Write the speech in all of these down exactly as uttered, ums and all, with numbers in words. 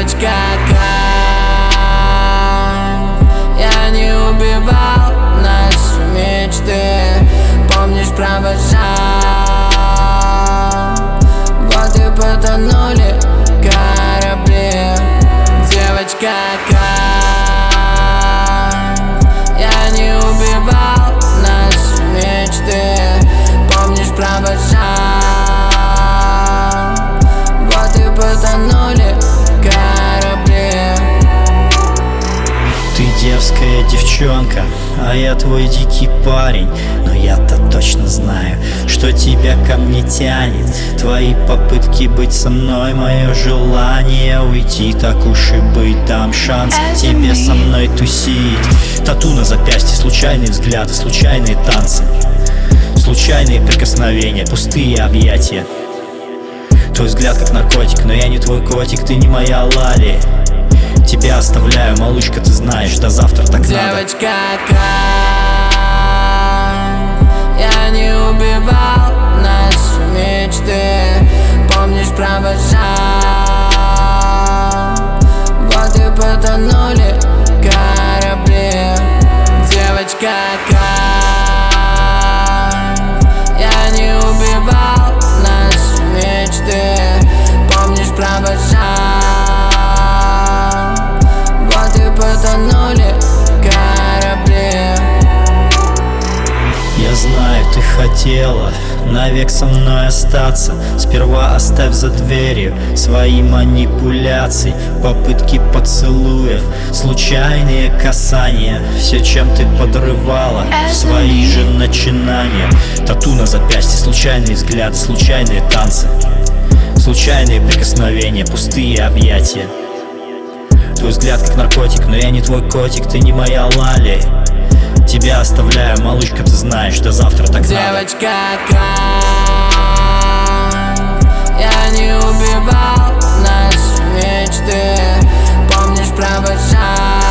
Девочка, я не убивал наши мечты. Помнишь, провожал, вот и потонули корабли. Девочка, я не убивал наши мечты. Помнишь, провожал, вот и потонули корабли. Ты дерзкая девчонка, а я твой дикий парень. Но я-то точно знаю, что тебя ко мне тянет. Твои попытки быть со мной, мое желание уйти. Так уж и быть, дам шанс тебе со мной тусить. Тату на запястье, случайные взгляды, случайные танцы, случайные прикосновения, пустые объятия. Твой взгляд как наркотик, но я не твой котик, ты не моя Лали. Тебя оставляю, малышка, ты знаешь, до завтра так Девочка, надо. Девочка, я не убивал наши мечты. Помнишь, провожал, вот и потонули корабли. Девочка, я не убивал наши мечты. Помнишь, провожал, вот и потонули корабли. Я знаю, ты хотела навек со мной остаться. Сперва оставь за дверью свои манипуляции, попытки поцелуев, случайные касания. Все, чем ты подрывала свои же начинания. Тату на запястье, случайные взгляды, случайные танцы, случайные прикосновения, пустые объятия. Твой взгляд как наркотик, но я не твой котик, ты не моя Лали. Тебя оставляю, малышка, ты знаешь, до завтра так надо. Девочка, я не убивал наши мечты. Помнишь, провожал,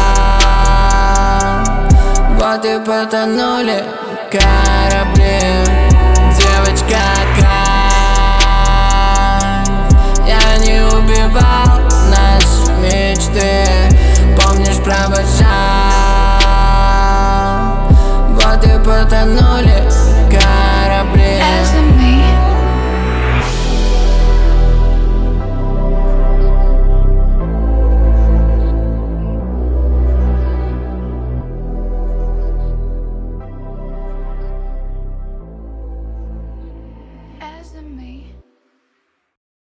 вот и потонули корабли. Девочка, я не убивал наши мечты. Помнишь, провожал, вот и потонули корабли. As me.